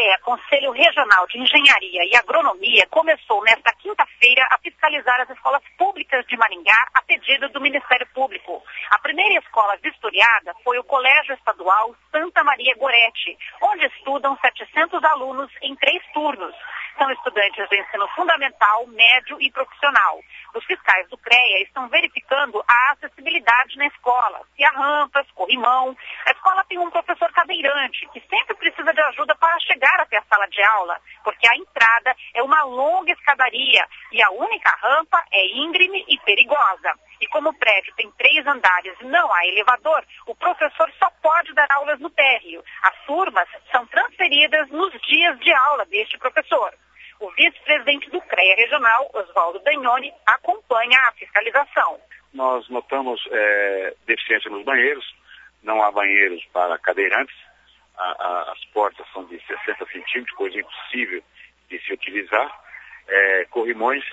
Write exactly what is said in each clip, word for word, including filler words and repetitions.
CREA, Conselho Regional de Engenharia e Agronomia, começou nesta quinta-feira a fiscalizar as escolas públicas de Maringá a pedido do Ministério Público. A primeira escola vistoriada foi o Colégio Estadual Santa Maria Goretti, onde estudam setecentos alunos em três turnos. São estudantes do ensino fundamental, médio e profissional. Os fiscais do CREA estão verificando a acessibilidade na escola, se há rampas, corrimão. A escola tem um professor cadeirante, que sempre precisa de ajuda para chegar até a sala de aula, porque a entrada é uma longa escadaria e a única rampa é íngreme e perigosa. E como o prédio tem três andares e não há elevador, o professor só pode dar aulas no térreo. As turmas são transferidas nos dias de aula deste professor. O vice-presidente do CREA Regional, Oswaldo Dagnoni, acompanha a fiscalização. Nós notamos é, deficiência nos banheiros, não há banheiros para cadeirantes, a, a, as portas são de sessenta centímetros, coisa impossível de se utilizar, é, corrimões,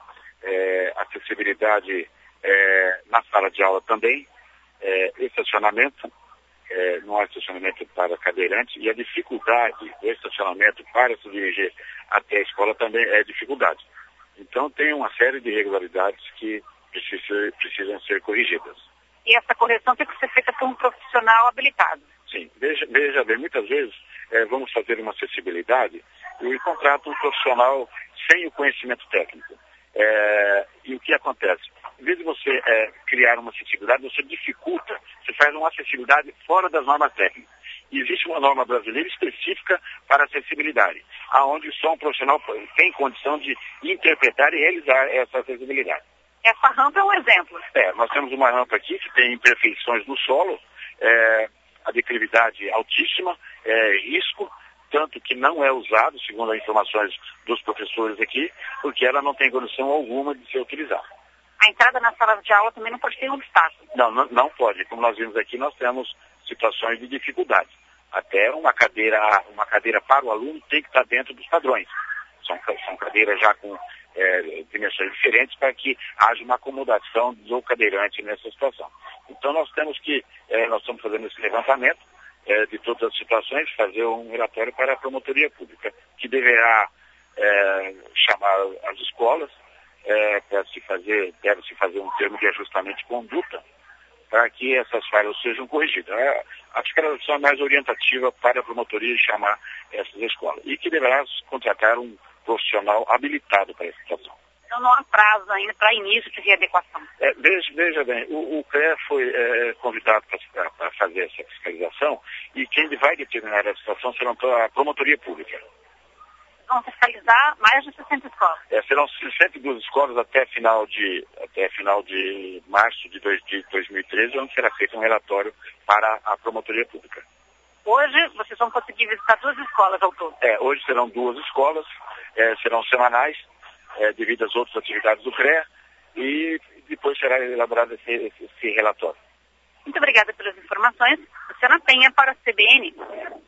é, acessibilidade é, na sala de aula também, é, estacionamento, é, não há estacionamento para cadeirantes, e a dificuldade do estacionamento para se dirigir até a escola também é dificuldade. Então tem uma série de irregularidades que precisam, precisam ser corrigidas. E essa correção tem que ser feita por um profissional habilitado. Sim, veja, veja bem, muitas vezes é, vamos fazer uma acessibilidade e contrata um profissional sem o conhecimento técnico. É, e o que acontece? Em vez de você é, criar uma acessibilidade, você dificulta, você faz uma acessibilidade fora das normas técnicas. E existe uma norma brasileira específica para acessibilidade, aonde só um profissional tem condição de interpretar e realizar essa acessibilidade. Essa rampa é um exemplo. É, nós temos uma rampa aqui que tem imperfeições no solo, é, a declividade altíssima, é, risco, tanto que não é usado, segundo as informações dos professores aqui, porque ela não tem condição alguma de ser utilizada. A entrada na sala de aula também não pode ter um obstáculo. Não, não, não pode. Como nós vimos aqui, nós temos situações de dificuldade. Até uma cadeira, uma cadeira para o aluno tem que estar dentro dos padrões. São, são cadeiras já com é, dimensões diferentes para que haja uma acomodação do cadeirante nessa situação. Então nós temos que, é, nós estamos fazendo esse levantamento é, de todas as situações, fazer um relatório para a promotoria pública, que deverá é, chamar as escolas, é, para se fazer, deve se fazer um termo de ajustamento de conduta, para que essas falhas sejam corrigidas. A fiscalização é mais orientativa para a promotoria chamar essas escolas. E que deverá contratar um profissional habilitado para essa situação. Então não há prazo ainda para início de readequação. É, veja, veja bem, o, o CREA foi é, convidado para fazer essa fiscalização e quem vai determinar a situação será a promotoria pública. Vão fiscalizar mais de sessenta escolas. É, serão sessenta e duas escolas até final de, até final de março de, dois, de dois mil e treze, onde será feito um relatório para a promotoria pública. Hoje vocês vão conseguir visitar duas escolas ao todo? É, hoje serão duas escolas, é, serão semanais, é, devido às outras atividades do CREA, e depois será elaborado esse, esse, esse relatório. Muito obrigada pelas informações. Luciana Penha para a C B N.